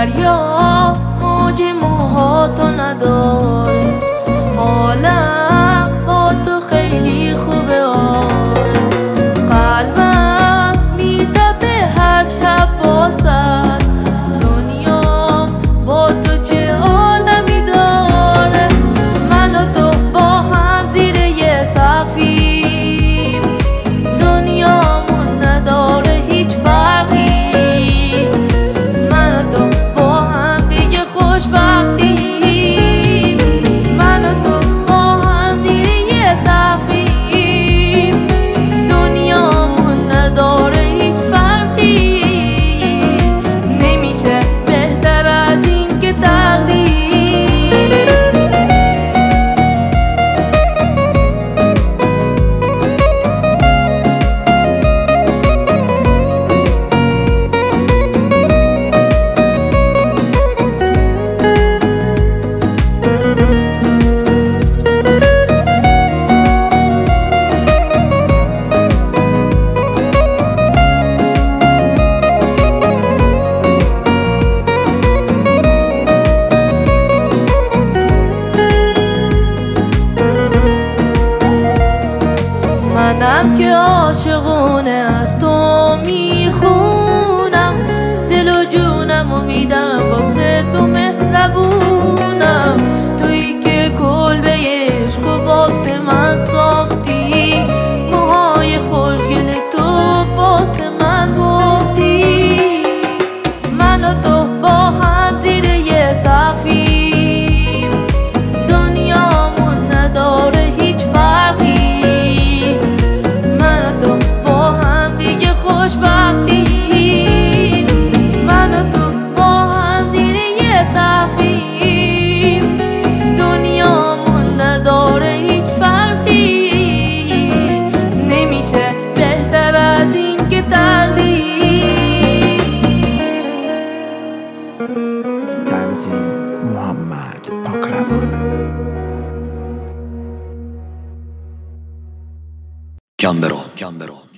دریا موج موهاتو نداره، حالم با تو خیلی خوبه آره. قلبم میتپه هر شب واسد، دنیا با تو چه عالمی داره. من و تو با هم زیر یه سقفیم، دنیامون نداره هیچ فرقی. من و تو با هم دیگه خوشبختیم، من و تو با هم زیر یه سقفیم، دنیامون نداره هیچ فرقی. نمیشه بهتر از این که تقدیر. منم که عاشقونه از تو میخونم، دل و جونم و میدم واسه تو مهربونم. تویی که کلبه عشق و واسه من ساختی، موهای خوشگل تو واسه من گفتی. من و تو با هم زیر یه سقفیم، دنیامون نداره هیچ فرقی. من و تو با هم زیر یه سقفیم، دنیامون نداره هیچ فرقی. نمیشه بهتر از این که تقدیر. تنظیم محمد پاکروان. گم برو